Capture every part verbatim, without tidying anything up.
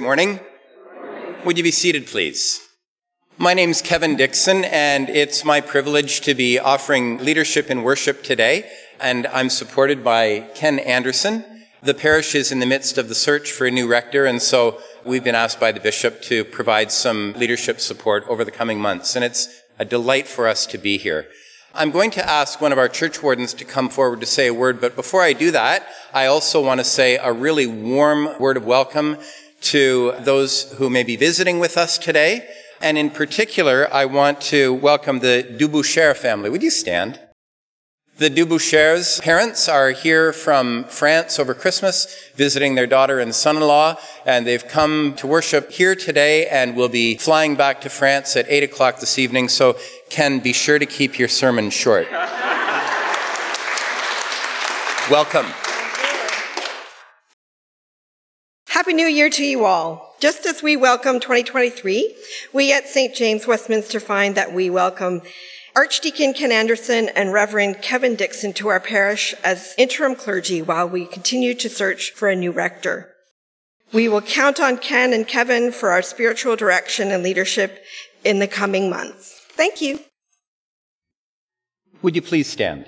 morning. Would you be seated, please? My name's Kevin Dixon, and it's my privilege to be offering leadership in worship today, and I'm supported by Ken Anderson. The parish is in the midst of the search for a new rector, and so we've been asked by the bishop to provide some leadership support over the coming months, and it's a delight for us to be here. I'm going to ask one of our church wardens to come forward to say a word, but before I do that, I also want to say a really warm word of welcome to those who may be visiting with us today. And in particular, I want to welcome the Duboucher family. Would you stand? The Dubouchers' parents are here from France over Christmas, visiting their daughter and son-in-law, and they've come to worship here today and will be flying back to France at eight o'clock this evening, so Ken, be sure to keep your sermon short. Welcome. Happy New Year to you all. Just as we welcome twenty twenty-three, we at Saint James Westminster find that we welcome Archdeacon Ken Anderson and Reverend Kevin Dixon to our parish as interim clergy while we continue to search for a new rector. We will count on Ken and Kevin for our spiritual direction and leadership in the coming months. Thank you. Would you please stand?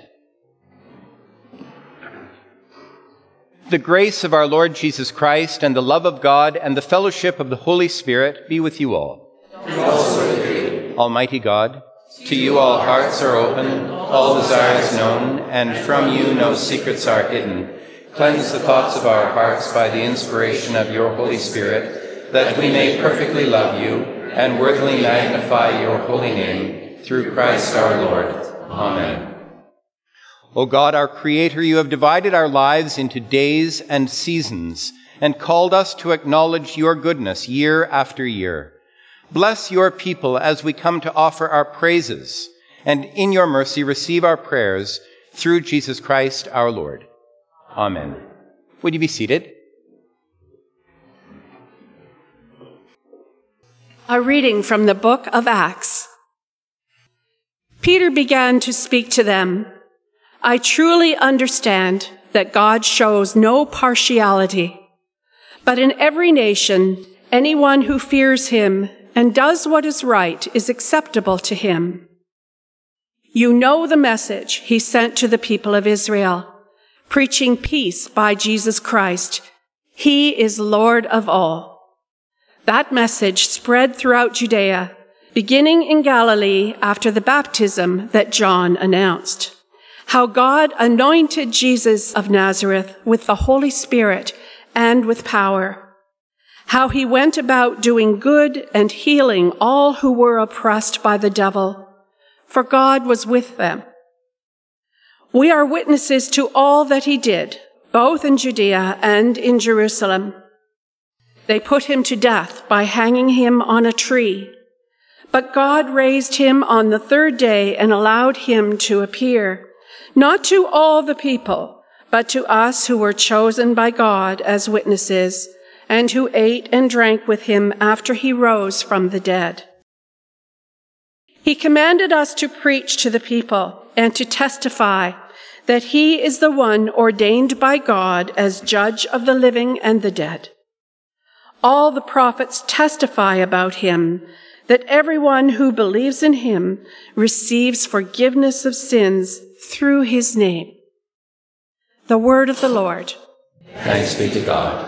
The grace of our Lord Jesus Christ and the love of God and the fellowship of the Holy Spirit be with you all. And also with you. Almighty God, to you all hearts are open, all desires known, and from you no secrets are hidden. Cleanse the thoughts of our hearts by the inspiration of your Holy Spirit, that we may perfectly love you and worthily magnify your holy name, through Christ our Lord. Amen. O God, our Creator, you have divided our lives into days and seasons, and called us to acknowledge your goodness year after year. Bless your people as we come to offer our praises, and in your mercy receive our prayers through Jesus Christ our Lord. Amen. Would you be seated? A reading from the book of Acts. Peter began to speak to them. I truly understand that God shows no partiality, but in every nation, anyone who fears him and does what is right is acceptable to him. You know the message he sent to the people of Israel, preaching peace by Jesus Christ. He is Lord of all. That message spread throughout Judea, beginning in Galilee after the baptism that John announced. How God anointed Jesus of Nazareth with the Holy Spirit and with power. How he went about doing good and healing all who were oppressed by the devil, for God was with them. We are witnesses to all that he did, both in Judea and in Jerusalem. They put him to death by hanging him on a tree, but God raised him on the third day and allowed him to appear, not to all the people, but to us who were chosen by God as witnesses, and who ate and drank with him after he rose from the dead. He commanded us to preach to the people and to testify that he is the one ordained by God as judge of the living and the dead. All the prophets testify about him, that everyone who believes in him receives forgiveness of sins through his name. The word of the Lord. Thanks be to God.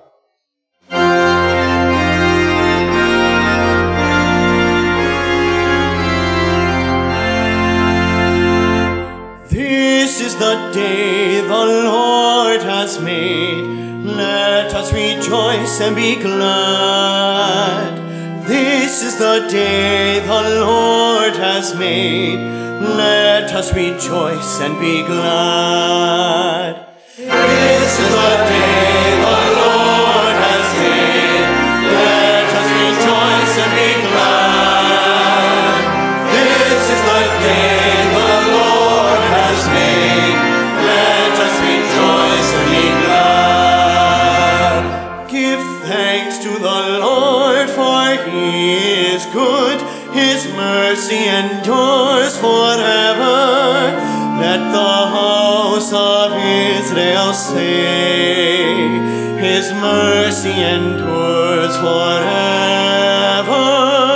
This is the day the Lord has made. Let us rejoice and be glad. This is the day the Lord has made. Let us rejoice and be glad. This is the day the Lord has made. Let us rejoice and be glad. This is the day the Lord has made. Let us rejoice and be glad. Give thanks to the Lord, for he is good. His mercy endures forever. Let the house of Israel say, his His mercy endures forever.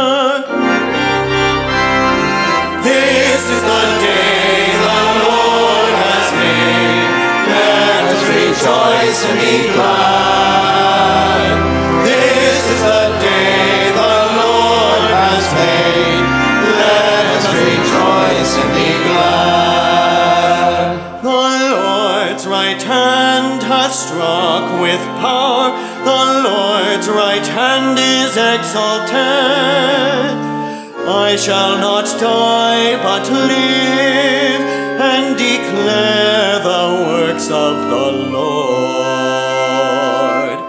This is the day the Lord has made. Let us rejoice and be glad. This is the day the Lord has made. Let us rejoice and be glad. The Lord's right hand hath struck with power. The Lord's right hand is exalted. I shall not die but live and declare the works of the Lord.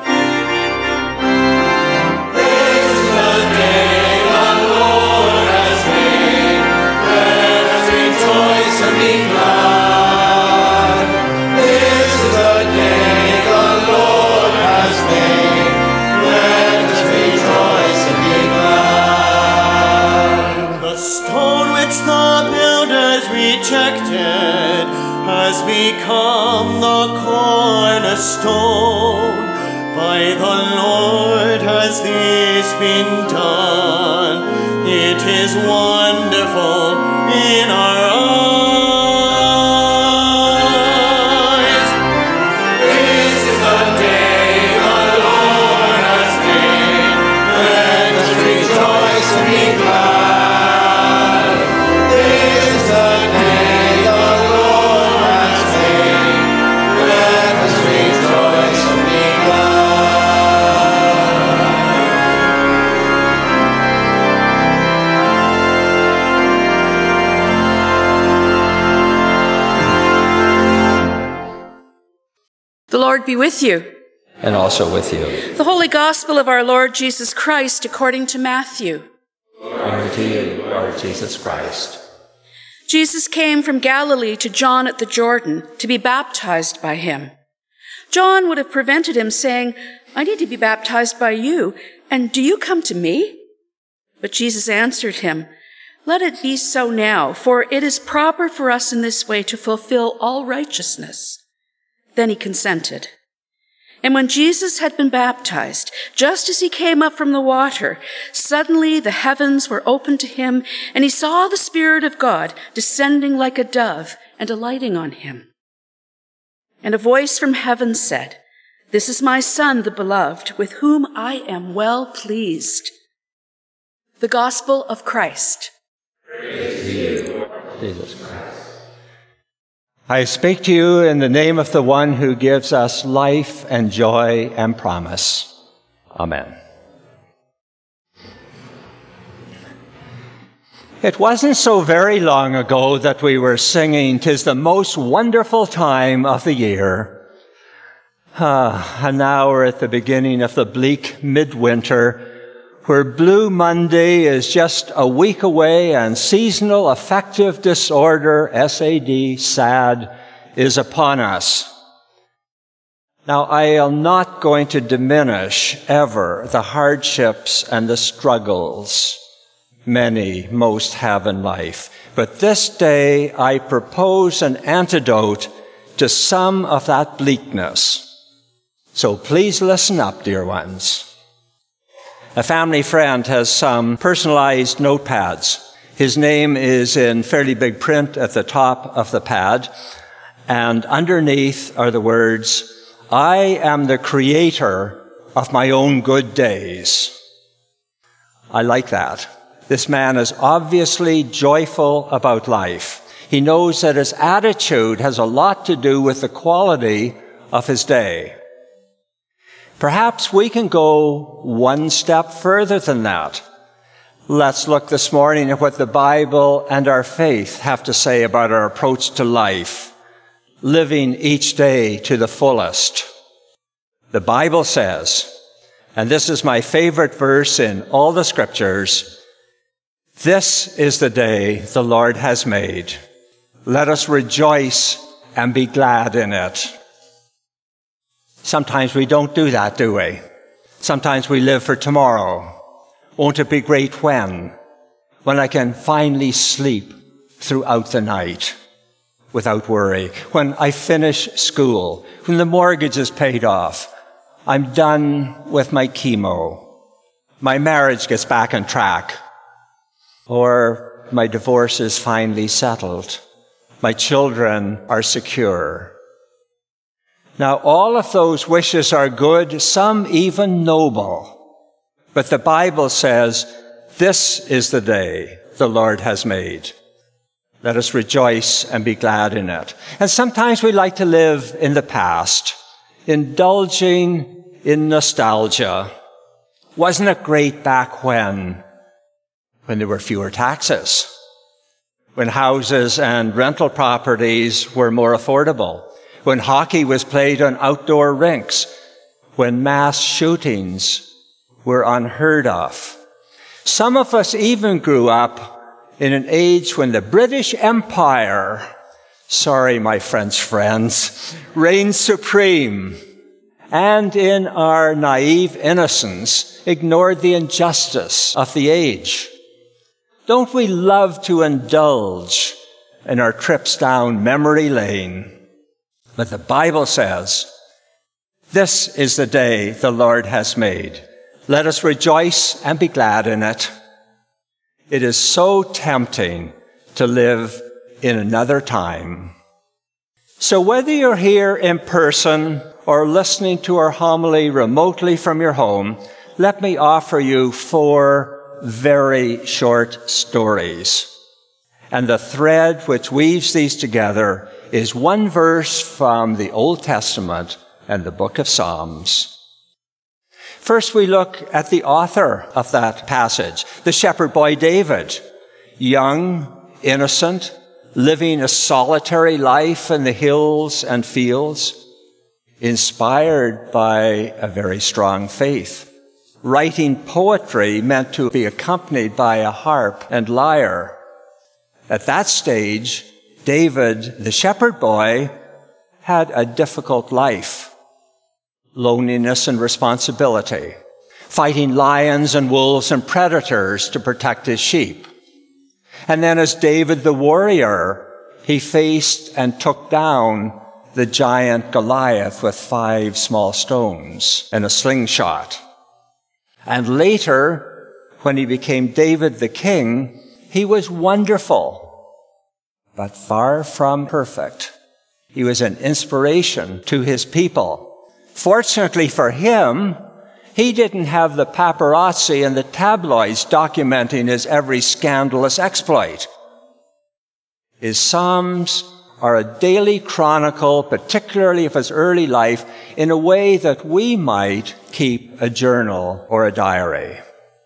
This is the day the Lord has made. Let us rejoice and be glad. This is the day the Lord has made. Let us rejoice and be glad. The stone which the builders rejected has become the cornerstone. By the Lord has this been done. It is wonderful in our eyes. This is the day the Lord has made. Let us rejoice and be glad. This is the day the Lord has made. Let us rejoice and be The Lord be with you. And also with you. The Holy Gospel of our Lord Jesus Christ according to Matthew. Glory to you, Lord Jesus Christ. Jesus came from Galilee to John at the Jordan to be baptized by him. John would have prevented him, saying, I need to be baptized by you, and do you come to me? But Jesus answered him, Let it be so now, for it is proper for us in this way to fulfill all righteousness. Then he consented. And when Jesus had been baptized, just as he came up from the water, suddenly the heavens were opened to him, and he saw the Spirit of God descending like a dove and alighting on him. And a voice from heaven said, This is my Son, the beloved, with whom I am well pleased. The Gospel of Christ. Praise to you, Lord Jesus Christ. I speak to you in the name of the one who gives us life and joy and promise. Amen. It wasn't so very long ago that we were singing, "'Tis the most wonderful time of the year." Ah, and now we're at the beginning of the bleak midwinter, where Blue Monday is just a week away and seasonal affective disorder, S A D, SAD, is upon us. Now, I am not going to diminish ever the hardships and the struggles many, most have in life. But this day, I propose an antidote to some of that bleakness. So please listen up, dear ones. A family friend has some personalized notepads. His name is in fairly big print at the top of the pad, and underneath are the words, "I am the creator of my own good days." I like that. This man is obviously joyful about life. He knows that his attitude has a lot to do with the quality of his day. Perhaps we can go one step further than that. Let's look this morning at what the Bible and our faith have to say about our approach to life, living each day to the fullest. The Bible says, and this is my favorite verse in all the scriptures, "This is the day the Lord has made. Let us rejoice and be glad in it." Sometimes we don't do that, do we? Sometimes we live for tomorrow. Won't it be great when? When I can finally sleep throughout the night without worry. When I finish school. When the mortgage is paid off. I'm done with my chemo. My marriage gets back on track. Or my divorce is finally settled. My children are secure. Now, all of those wishes are good, some even noble. But the Bible says, this is the day the Lord has made. Let us rejoice and be glad in it. And sometimes we like to live in the past, indulging in nostalgia. Wasn't it great back when? When there were fewer taxes, when houses and rental properties were more affordable, when hockey was played on outdoor rinks, when mass shootings were unheard of. Some of us even grew up in an age when the British Empire, sorry, my French friends, reigned supreme, and in our naive innocence ignored the injustice of the age. Don't we love to indulge in our trips down memory lane? But the Bible says, this is the day the Lord has made. Let us rejoice and be glad in it. It is so tempting to live in another time. So whether you're here in person or listening to our homily remotely from your home, let me offer you four very short stories. And the thread which weaves these together is one verse from the Old Testament and the book of Psalms. First, we look at the author of that passage, the shepherd boy David, young, innocent, living a solitary life in the hills and fields, inspired by a very strong faith, writing poetry meant to be accompanied by a harp and lyre. At that stage, David, the shepherd boy, had a difficult life. Loneliness and responsibility, fighting lions and wolves and predators to protect his sheep. And then as David the warrior, he faced and took down the giant Goliath with five small stones and a slingshot. And later, when he became David the king, he was wonderful, but far from perfect. He was an inspiration to his people. Fortunately for him, he didn't have the paparazzi and the tabloids documenting his every scandalous exploit. His Psalms are a daily chronicle, particularly of his early life, in a way that we might keep a journal or a diary,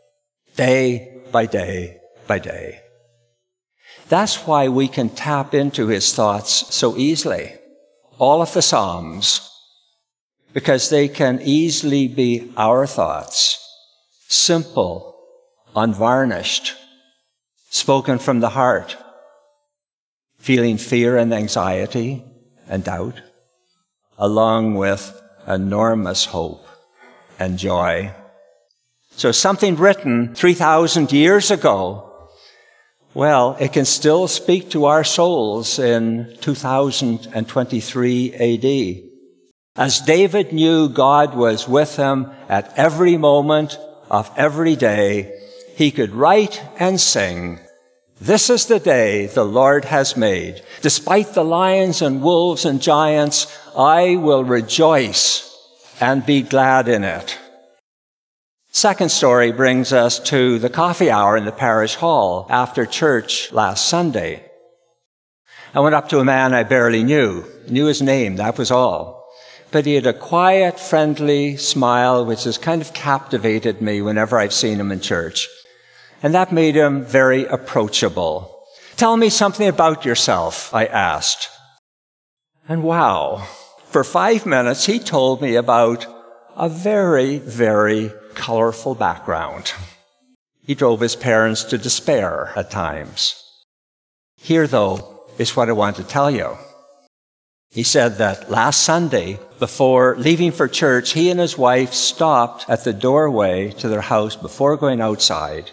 day by day by day. That's why we can tap into his thoughts so easily. All of the Psalms, because they can easily be our thoughts, simple, unvarnished, spoken from the heart, feeling fear and anxiety and doubt, along with enormous hope and joy. So something written three thousand years ago, well, it can still speak to our souls in two thousand twenty-three A D. As David knew God was with him at every moment of every day, he could write and sing, "This is the day the Lord has made. Despite the lions and wolves and giants, I will rejoice and be glad in it." Second story brings us to the coffee hour in the parish hall after church last Sunday. I went up to a man I barely knew, knew his name, that was all. But he had a quiet, friendly smile which has kind of captivated me whenever I've seen him in church. And that made him very approachable. "Tell me something about yourself," I asked. And wow, for five minutes he told me about a very, very colorful background. He drove his parents to despair at times. Here, though, is what I want to tell you. He said that last Sunday, before leaving for church, he and his wife stopped at the doorway to their house before going outside.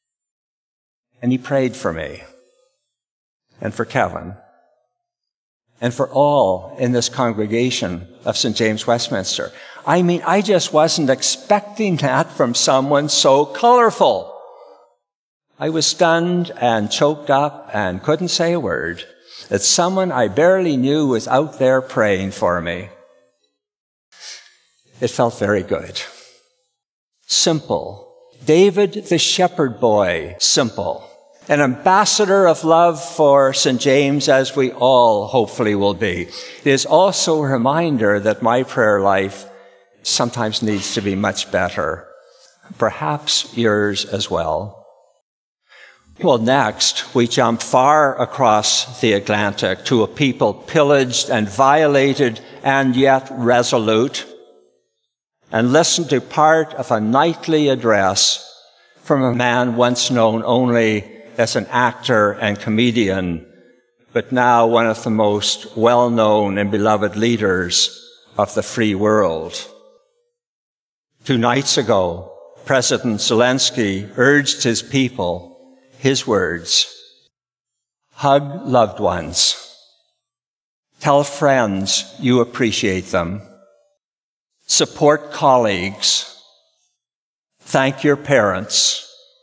And he prayed for me and for Kevin and for all in this congregation of Saint James Westminster. I mean, I just wasn't expecting that from someone so colorful. I was stunned and choked up and couldn't say a word that someone I barely knew was out there praying for me. It felt very good. Simple. David the shepherd boy, simple. An ambassador of love for Saint James, as we all hopefully will be. It is also a reminder that my prayer life sometimes needs to be much better. Perhaps yours as well. Well, next, we jump far across the Atlantic to a people pillaged and violated and yet resolute, and listen to part of a nightly address from a man once known only as an actor and comedian, but now one of the most well-known and beloved leaders of the free world. Two nights ago, President Zelensky urged his people, his words, hug loved ones, tell friends you appreciate them, support colleagues, thank your parents,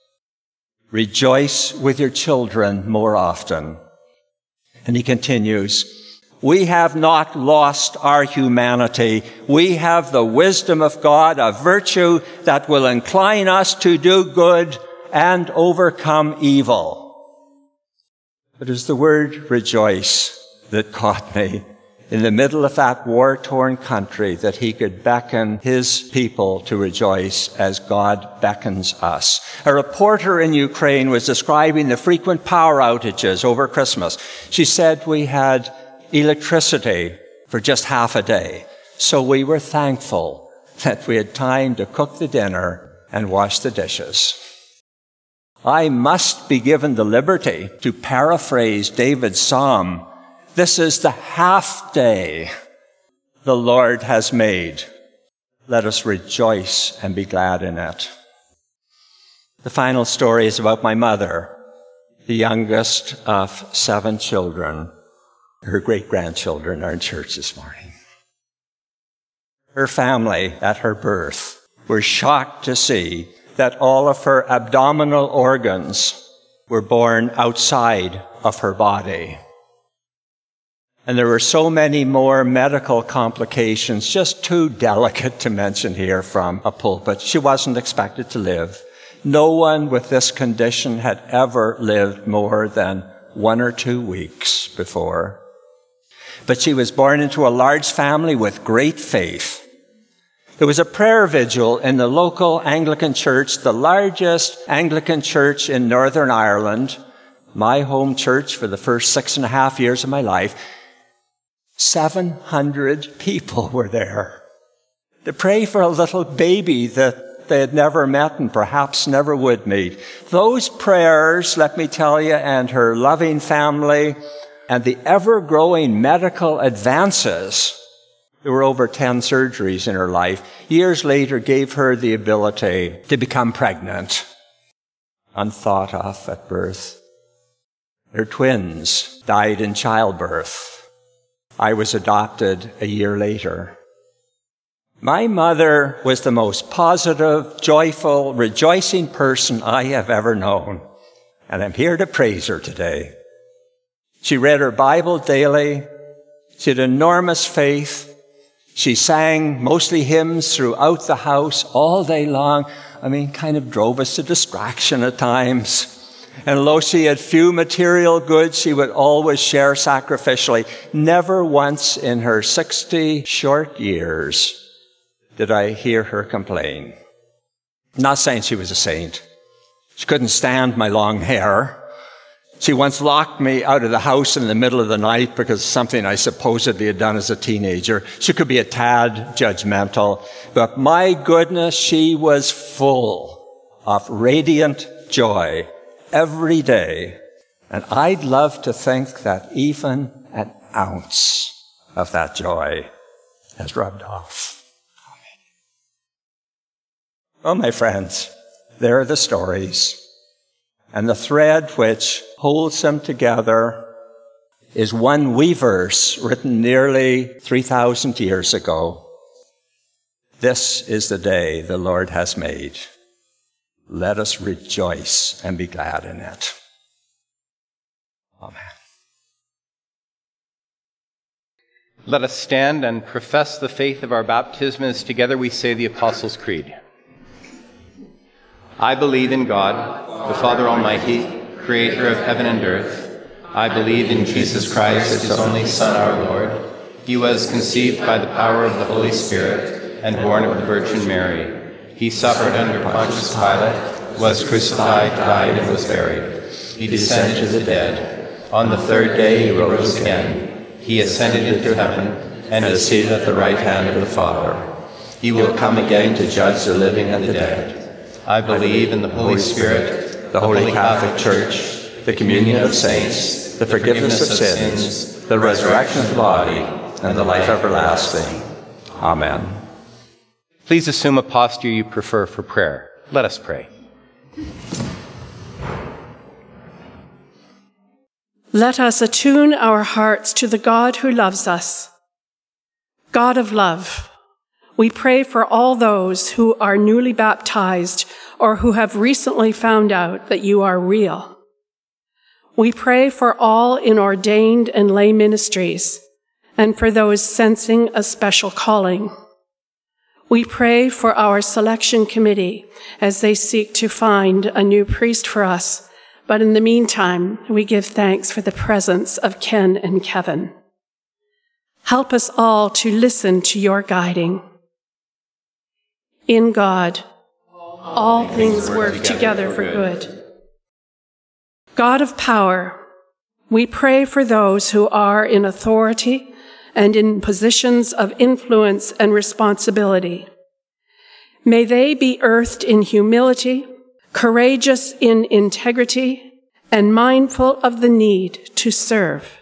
rejoice with your children more often. And he continues, we have not lost our humanity. We have the wisdom of God, a virtue that will incline us to do good and overcome evil. It is the word rejoice that caught me in the middle of that war-torn country, that he could beckon his people to rejoice as God beckons us. A reporter in Ukraine was describing the frequent power outages over Christmas. She said we had electricity for just half a day, so we were thankful that we had time to cook the dinner and wash the dishes. I must be given the liberty to paraphrase David's psalm. This is the half day the Lord has made. Let us rejoice and be glad in it. The final story is about my mother, the youngest of seven children. Her great-grandchildren are in church this morning. Her family at her birth were shocked to see that all of her abdominal organs were born outside of her body. And there were so many more medical complications, just too delicate to mention here from a pulpit. She wasn't expected to live. No one with this condition had ever lived more than one or two weeks before. But she was born into a large family with great faith. There was a prayer vigil in the local Anglican church, the largest Anglican church in Northern Ireland, my home church for the first six and a half years of my life. seven hundred people were there to pray for a little baby that they had never met and perhaps never would meet. Those prayers, let me tell you, and her loving family and the ever-growing medical advances, there were over ten surgeries in her life, years later gave her the ability to become pregnant, unthought of at birth. Her twins died in childbirth. I was adopted a year later. My mother was the most positive, joyful, rejoicing person I have ever known, and I'm here to praise her today. She read her Bible daily. She had enormous faith. She sang mostly hymns throughout the house all day long. I mean, kind of drove us to distraction at times. And though she had few material goods, she would always share sacrificially. Never once in her sixty short years did I hear her complain. I'm not saying she was a saint. She couldn't stand my long hair. She once locked me out of the house in the middle of the night because of something I supposedly had done as a teenager. She could be a tad judgmental, but my goodness, she was full of radiant joy every day. And I'd love to think that even an ounce of that joy has rubbed off. Well, my friends, there are the stories. And the thread which holds them together is one wee verse written nearly three thousand years ago. This is the day the Lord has made. Let us rejoice and be glad in it. Amen. Let us stand and profess the faith of our baptism as together we say the Apostles' Creed. I believe in God, the Father Almighty, creator of heaven and earth. I believe in Jesus Christ, his only Son, our Lord. He was conceived by the power of the Holy Spirit and born of the Virgin Mary. He suffered under Pontius Pilate, was crucified, died, and was buried. He descended to the dead. On the third day he rose again. He ascended into heaven and is seated at the right hand of the Father. He will come again to judge the living and the dead. I believe in the Holy Spirit, the Holy Catholic Church, the communion of saints, the forgiveness of sins, the resurrection of the body, and the life everlasting. Amen. Please assume a posture you prefer for prayer. Let us pray. Let us attune our hearts to the God who loves us. God of love, we pray for all those who are newly baptized or who have recently found out that you are real. We pray for all in ordained and lay ministries and for those sensing a special calling. We pray for our selection committee as they seek to find a new priest for us. But in the meantime, we give thanks for the presence of Ken and Kevin. Help us all to listen to your guiding. In God, all things work together for good. God of power, we pray for those who are in authority and in positions of influence and responsibility. May they be earthed in humility, courageous in integrity, and mindful of the need to serve.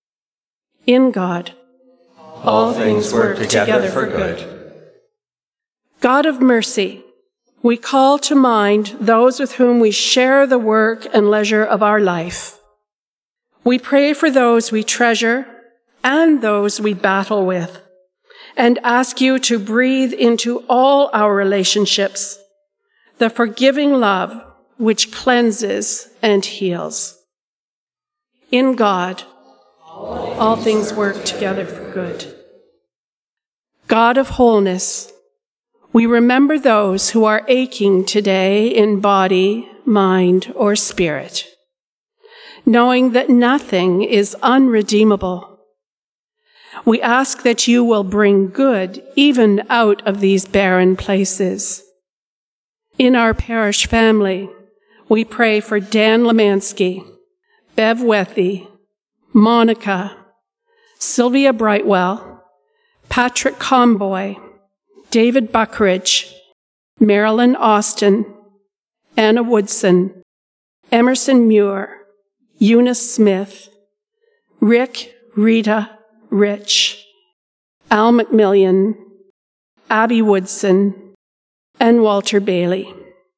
In God, all things work together for good. God of mercy, we call to mind those with whom we share the work and leisure of our life. We pray for those we treasure and those we battle with, and ask you to breathe into all our relationships the forgiving love which cleanses and heals. In God, all things work together for good. God of wholeness, we remember those who are aching today in body, mind, or spirit, knowing that nothing is unredeemable. We ask that you will bring good even out of these barren places. In our parish family, we pray for Dan Lemansky, Bev Wethy, Monica, Sylvia Brightwell, Patrick Comboy, David Buckridge, Marilyn Austin, Anna Woodson, Emerson Muir, Eunice Smith, Rick, Rita, Rich, Al McMillian, Abby Woodson, and Walter Bailey.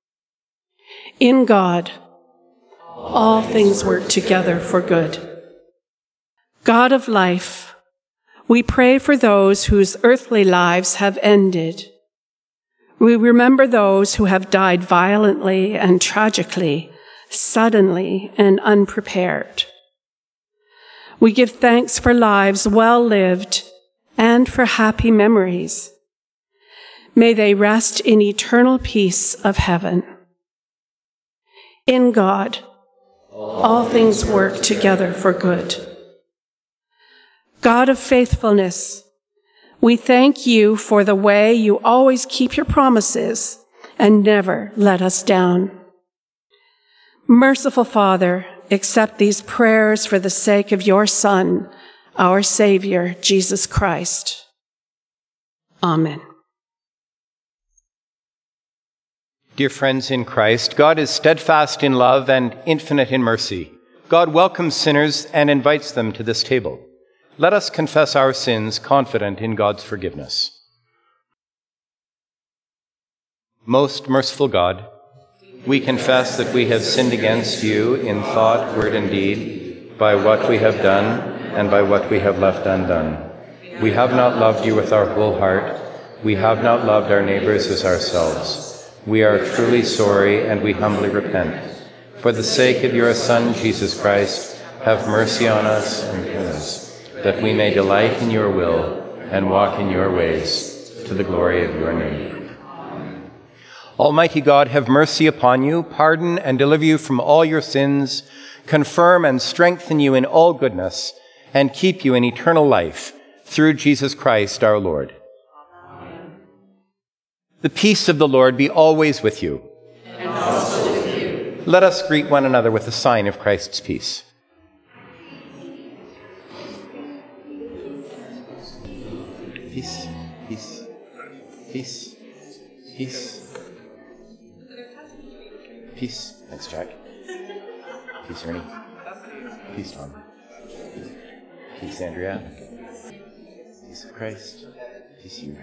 In God, all things work together for good. God of life, we pray for those whose earthly lives have ended. We remember those who have died violently and tragically, suddenly and unprepared. We give thanks for lives well lived and for happy memories. May they rest in eternal peace of heaven. In God, all things work together for good. God of faithfulness, we thank you for the way you always keep your promises and never let us down. Merciful Father, accept these prayers for the sake of your Son, our Savior, Jesus Christ. Amen. Dear friends in Christ, God is steadfast in love and infinite in mercy. God welcomes sinners and invites them to this table. Let us confess our sins, confident in God's forgiveness. Most merciful God, we confess that we have sinned against you in thought, word, and deed, by what we have done and by what we have left undone. We have not loved you with our whole heart. We have not loved our neighbors as ourselves. We are truly sorry, and we humbly repent. For the sake of your Son, Jesus Christ, have mercy on us and heal us, that we may delight in your will and walk in your ways, to the glory of your name. Almighty God, have mercy upon you, pardon and deliver you from all your sins, confirm and strengthen you in all goodness, and keep you in eternal life, through Jesus Christ our Lord. Amen. The peace of the Lord be always with you. And also with you. Let us greet one another with a sign of Christ's peace. Peace, peace, peace, peace, peace. Thanks, Jack. Peace, Ernie. Peace, Tom. Peace, Andrea. Peace of Christ. Peace, you.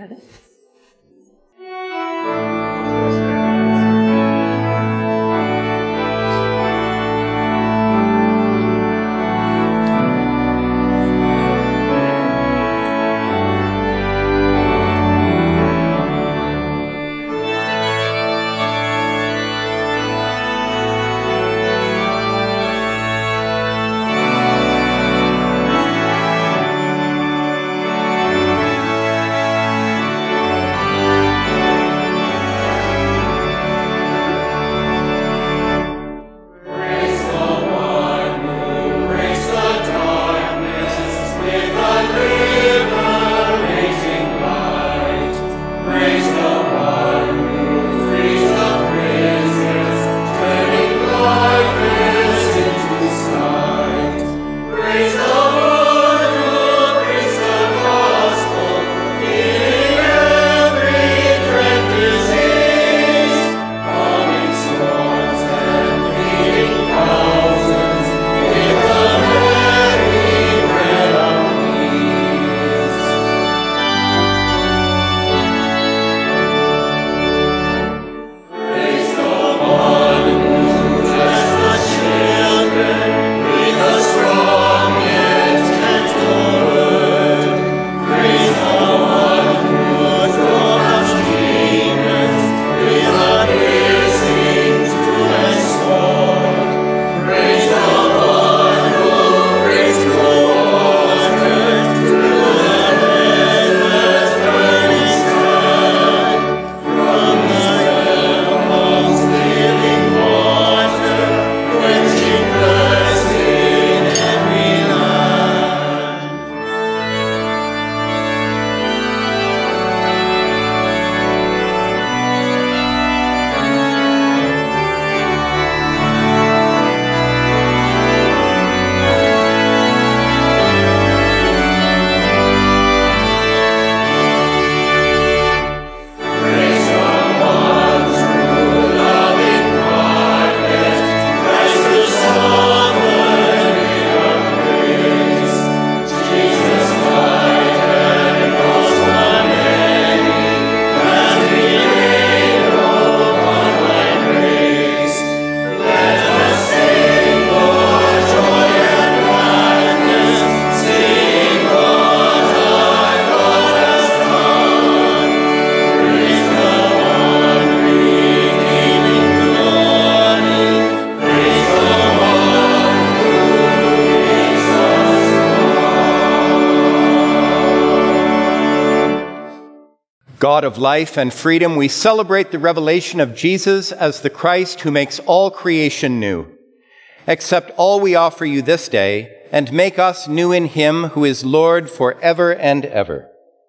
God of life and freedom, we celebrate the revelation of Jesus as the Christ who makes all creation new. Accept all we offer you this day and make us new in him who is Lord forever and ever.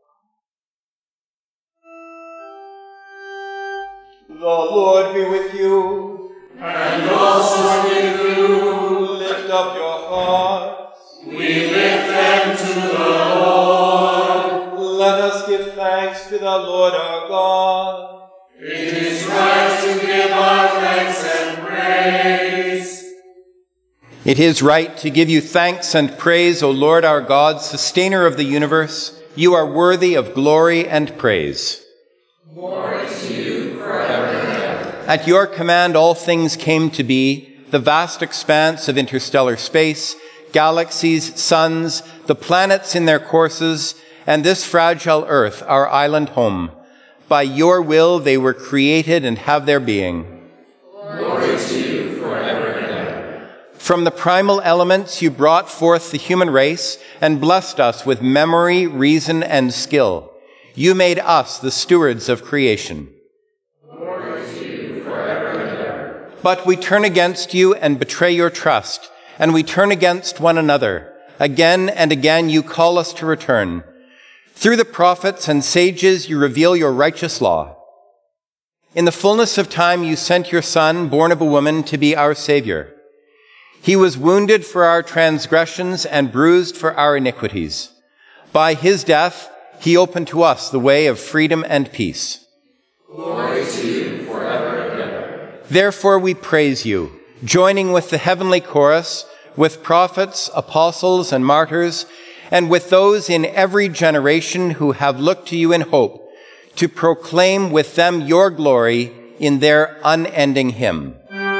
The Lord be with you. And also with you. Lift up your hearts. We lift them to the Lord. Let us give thanks to the Lord our God. It is right to give our thanks and praise. It is right to give you thanks and praise, O Lord our God, sustainer of the universe. You are worthy of glory and praise. Glory to you forever and ever. At your command all things came to be, the vast expanse of interstellar space, galaxies, suns, the planets in their courses, and this fragile earth, our island home. By your will they were created and have their being. Glory to you forever and ever. From the primal elements you brought forth the human race and blessed us with memory, reason, and skill. You made us the stewards of creation. Glory to you forever and ever. But we turn against you and betray your trust, and we turn against one another. Again and again you call us to return. Through the prophets and sages you reveal your righteous law. In the fullness of time you sent your Son, born of a woman, to be our Savior. He was wounded for our transgressions and bruised for our iniquities. By his death he opened to us the way of freedom and peace. Glory to you forever and ever. Therefore we praise you, joining with the heavenly chorus, with prophets, apostles, and martyrs, and with those in every generation who have looked to you in hope, to proclaim with them your glory in their unending hymn.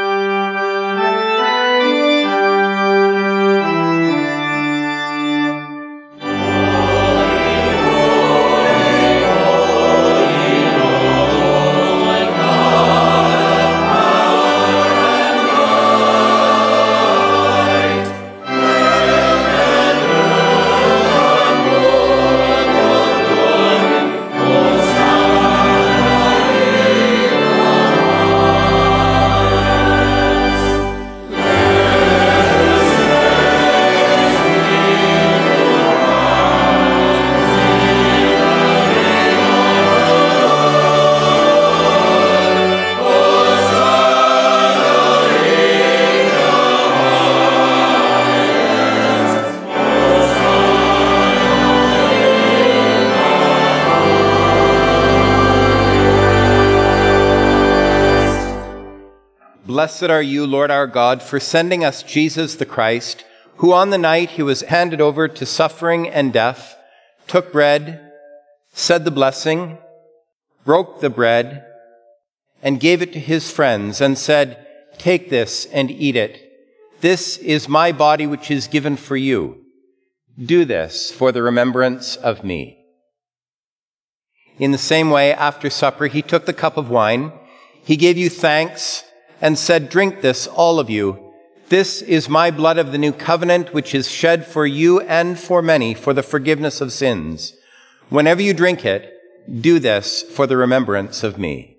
Blessed are you, Lord our God, for sending us Jesus the Christ, who on the night he was handed over to suffering and death, took bread, said the blessing, broke the bread, and gave it to his friends, and said, "Take this and eat it. This is my body which is given for you. Do this for the remembrance of me." In the same way, after supper, he took the cup of wine. He gave you thanks and said, "Drink this, all of you. This is my blood of the new covenant, which is shed for you and for many for the forgiveness of sins. Whenever you drink it, do this for the remembrance of me."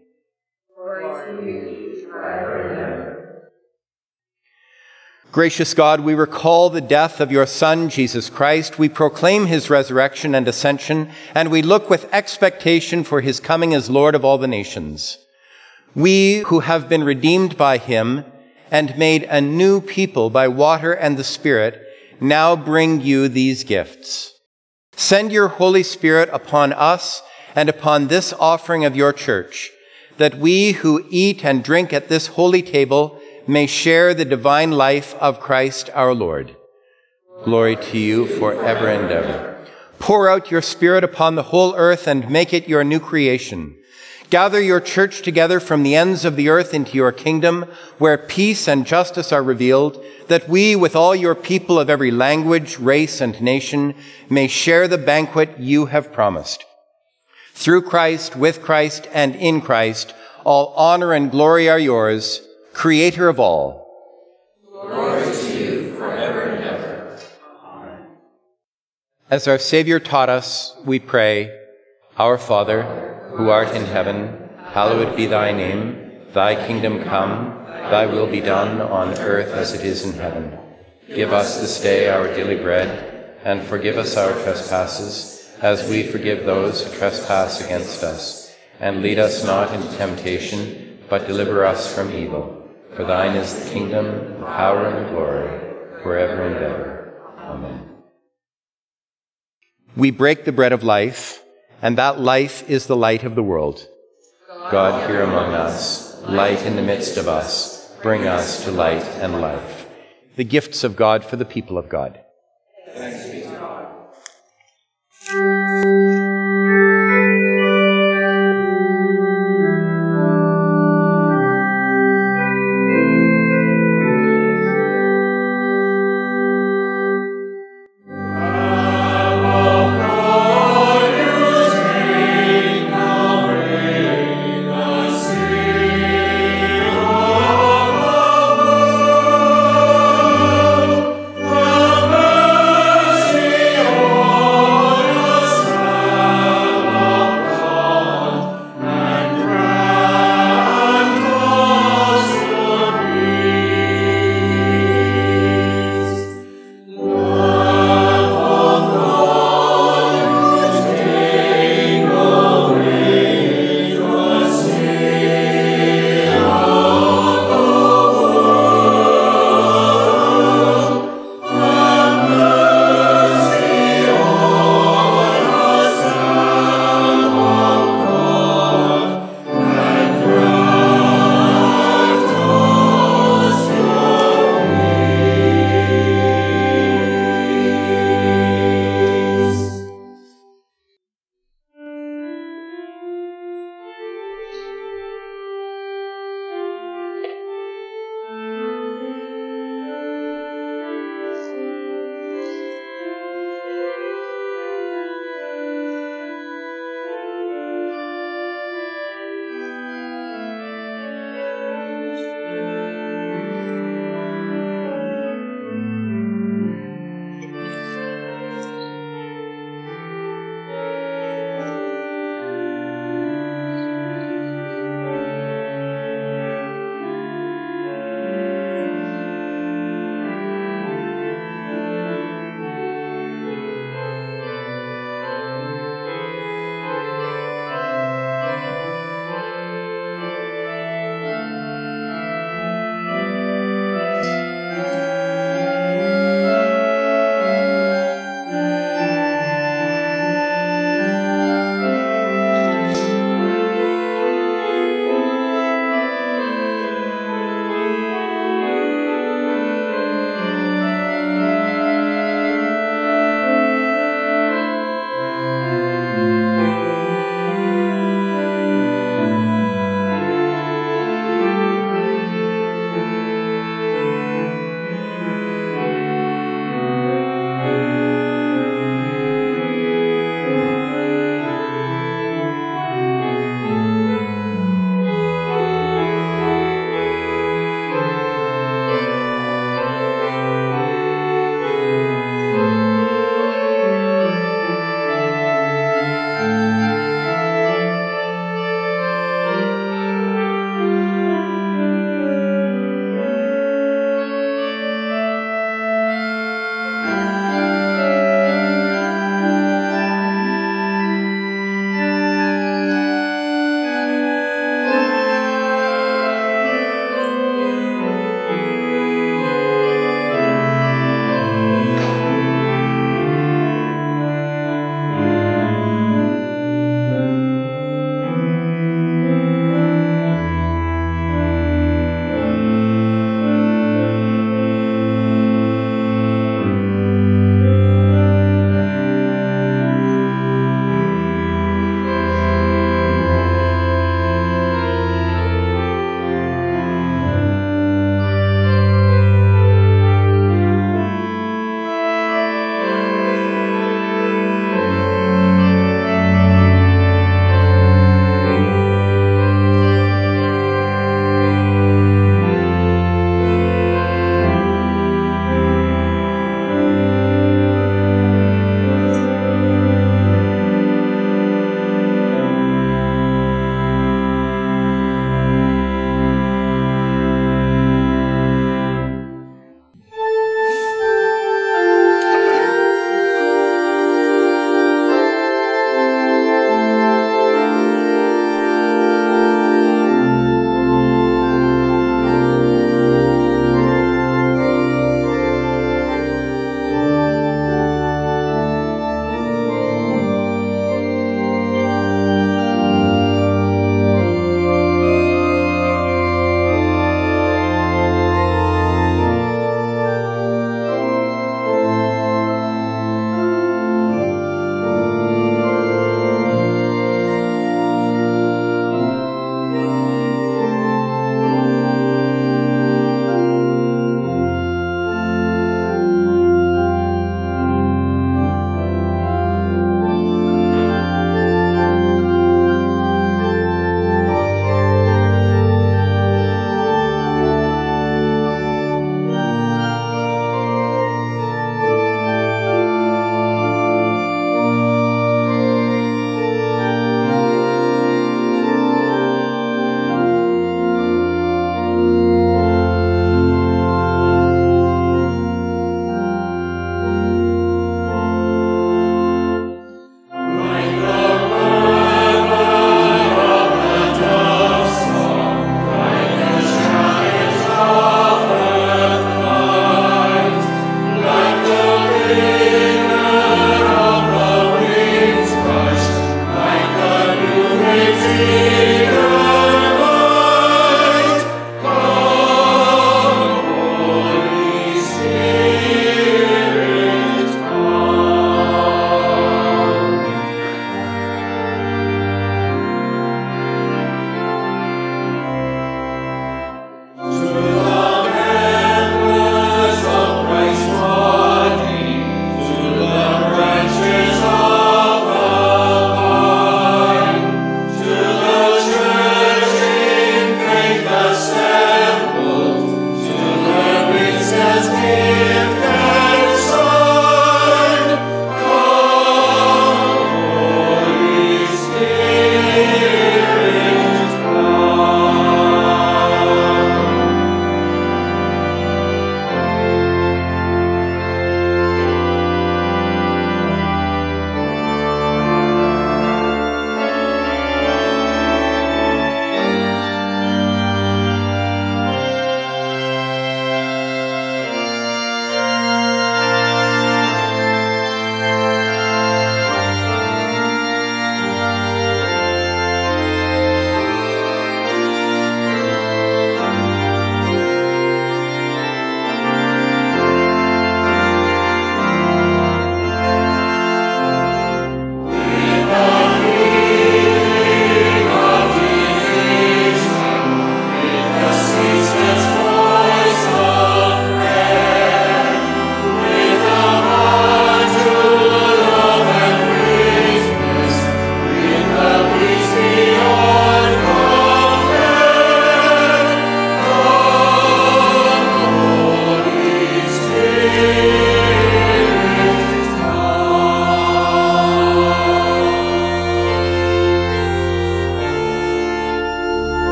Gracious God, we recall the death of your Son, Jesus Christ. We proclaim his resurrection and ascension, and we look with expectation for his coming as Lord of all the nations. We who have been redeemed by him and made a new people by water and the Spirit now bring you these gifts. Send your Holy Spirit upon us and upon this offering of your church, that we who eat and drink at this holy table may share the divine life of Christ our Lord. Glory to you forever and ever. Pour out your Spirit upon the whole earth and make it your new creation. Gather your church together from the ends of the earth into your kingdom, where peace and justice are revealed, that we, with all your people of every language, race, and nation, may share the banquet you have promised. Through Christ, with Christ, and in Christ, all honor and glory are yours, Creator of all. Glory to you forever and ever. Amen. As our Savior taught us, we pray, Our Father, who art in heaven, hallowed be thy name. Thy kingdom come, thy will be done on earth as it is in heaven. Give us this day our daily bread, and forgive us our trespasses, as we forgive those who trespass against us. And lead us not into temptation, but deliver us from evil. For thine is the kingdom, the power, and the glory, forever and ever. Amen. We break the bread of life, and that life is the light of the world. God, here among us, light in the midst of us, bring us to light and life. The gifts of God for the people of God. Thanks be to God.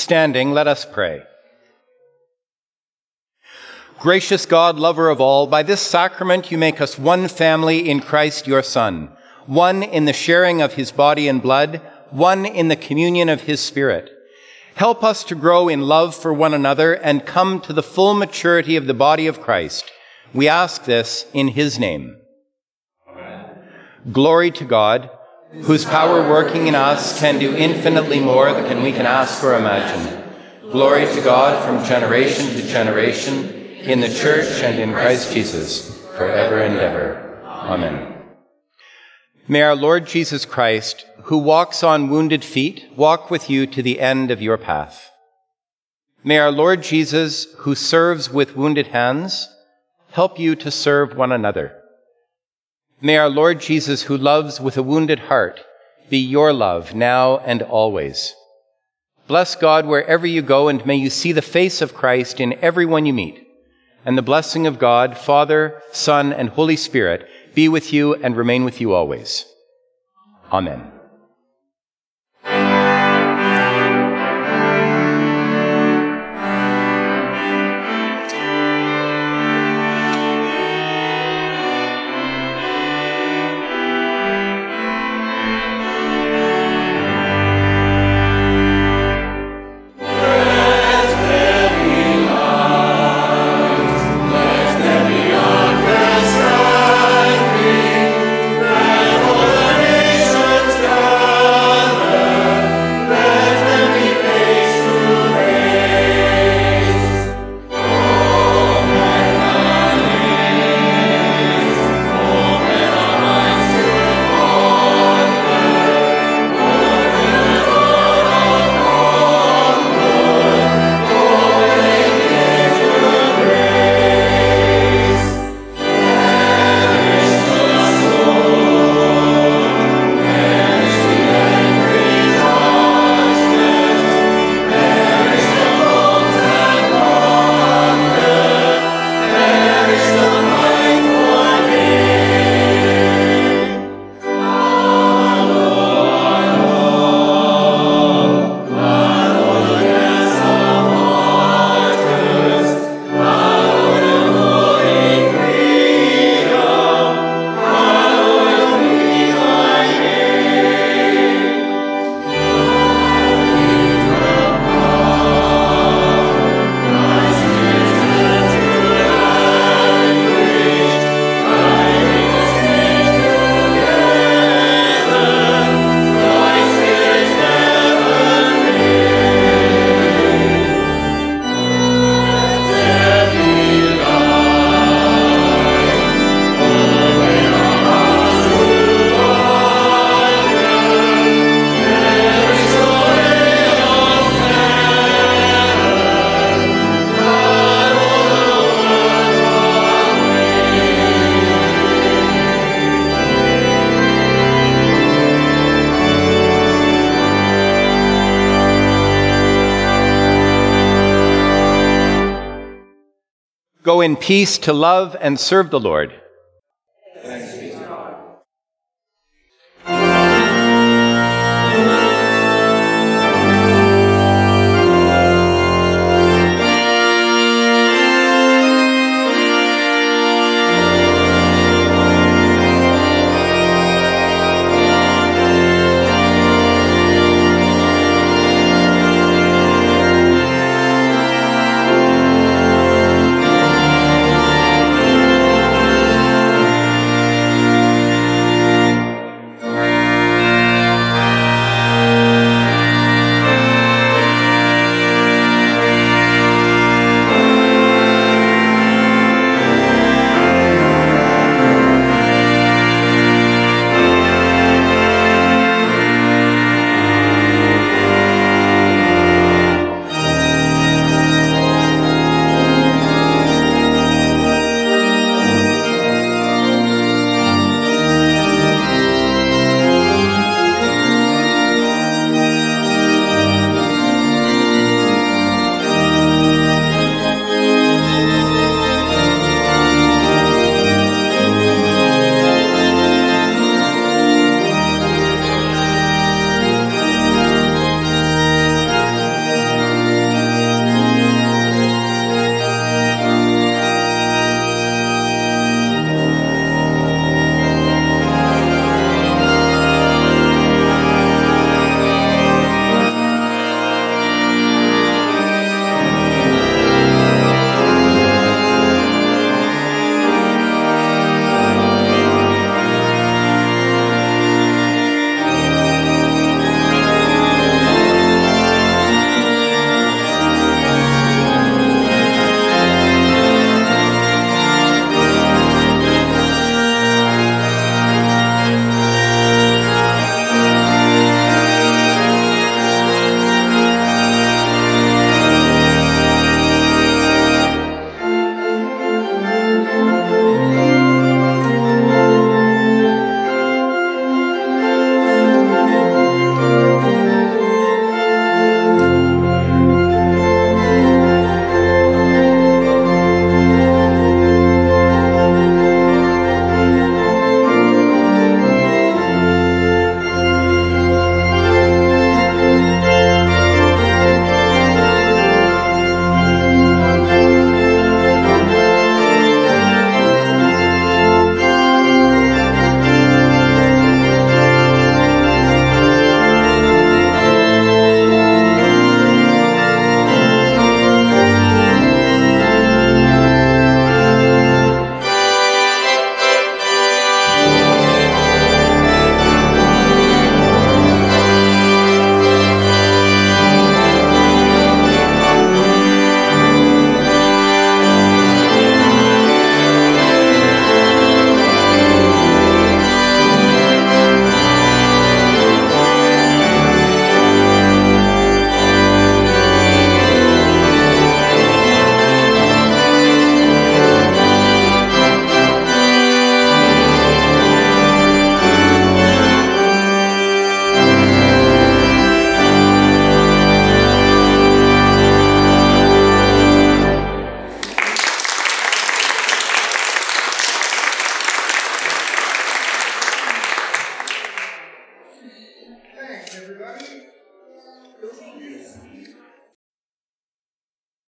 Standing, let us pray. Gracious God, lover of all, by this sacrament you make us one family in Christ your Son, one in the sharing of his body and blood, one in the communion of his Spirit. Help us to grow in love for one another and come to the full maturity of the body of Christ. We ask this in his name. Amen. Glory to God, whose power working in us can do infinitely more than we can ask or imagine. Glory to God from generation to generation, in the church and in Christ Jesus, forever and ever. Amen. May our Lord Jesus Christ, who walks on wounded feet, walk with you to the end of your path. May our Lord Jesus, who serves with wounded hands, help you to serve one another. May our Lord Jesus, who loves with a wounded heart, be your love now and always. Bless God wherever you go, and may you see the face of Christ in everyone you meet. And the blessing of God, Father, Son, and Holy Spirit be with you and remain with you always. Amen. Go in peace to love and serve the Lord.